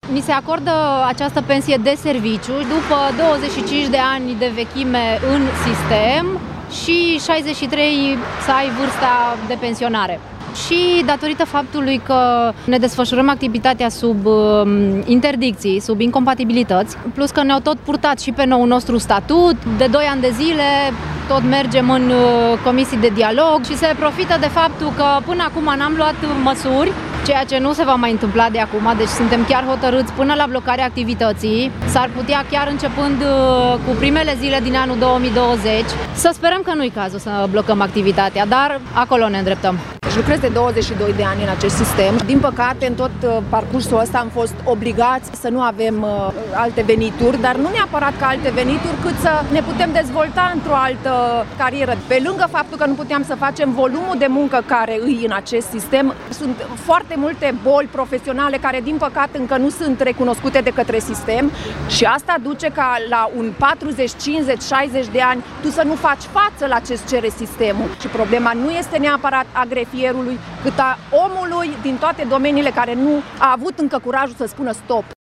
Mi se acordă această pensie de serviciu după 25 de ani de vechime în sistem și 63 să ai vârsta de pensionare. Și datorită faptului că ne desfășurăm activitatea sub interdicții, sub incompatibilități, plus că ne-au tot purtat și pe noul nostru statut, de 2 ani de zile tot mergem în comisii de dialog și se profită de faptul că până acum n-am luat măsuri, ceea ce nu se va mai întâmpla de acum, deci suntem chiar hotărâți până la blocarea activității. S-ar putea chiar începând cu primele zile din anul 2020. Să sperăm că nu-i cazul să blocăm activitatea, dar acolo ne îndreptăm. Lucrez de 22 de ani în acest sistem. Din păcate, în tot parcursul ăsta am fost obligați să nu avem alte venituri, dar nu neapărat ca alte venituri, cât să ne putem dezvolta într-o altă carieră. Pe lângă faptul că nu puteam să facem volumul de muncă care îi în acest sistem, sunt foarte multe boli profesionale care, din păcate, încă nu sunt recunoscute de către sistem și asta duce ca la un 40, 50, 60 de ani tu să nu faci față la ce cere sistemul. Și problema nu este neapărat a grefierului, cât a omului din toate domeniile care nu a avut încă curajul să spună stop.